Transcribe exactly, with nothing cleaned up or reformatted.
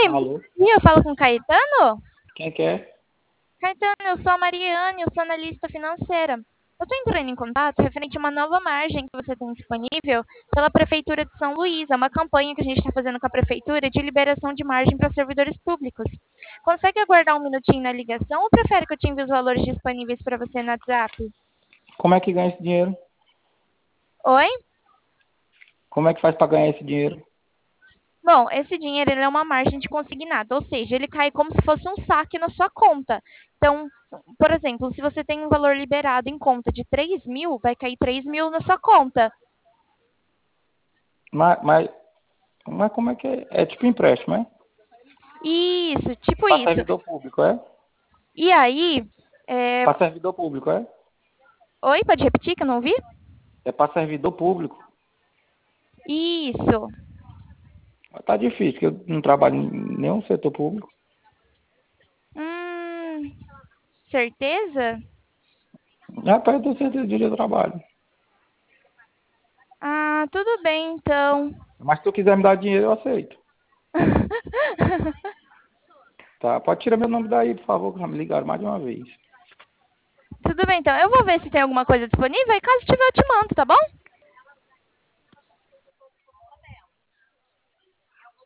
Alô? E eu falo com o Caetano? Quem que é? Caetano, eu sou a Mariane, eu sou analista financeira. Eu estou entrando em contato referente a uma nova margem que você tem disponível pela Prefeitura de São Luís. É uma campanha que a gente está fazendo com a Prefeitura de liberação de margem para servidores públicos. Consegue aguardar um minutinho na ligação ou prefere que eu te envie os valores disponíveis para você no WhatsApp? Como é que ganha esse dinheiro? Oi? Como é que faz para ganhar esse dinheiro? Bom, esse dinheiro ele é uma margem de consignado, ou seja, ele cai como se fosse um saque na sua conta. Então, por exemplo, se você tem um valor liberado em conta de três mil, vai cair três mil na sua conta. Mas, mas, mas como é que é? É tipo empréstimo, é? Isso, tipo Para isso. servidor público, é? E aí, é... Para servidor público, é? Oi, pode repetir que eu não ouvi? É para servidor público. Isso. Mas tá difícil, que eu não trabalho em nenhum setor público. Hum, certeza? Rapaz, eu tenho certeza de onde eu trabalho. Ah, tudo bem então. Mas se tu quiser me dar dinheiro, eu aceito. Tá? Pode tirar meu nome daí, por favor, que já me ligaram mais de uma vez. Tudo bem então. Eu vou ver se tem alguma coisa disponível e caso tiver eu te mando, tá bom?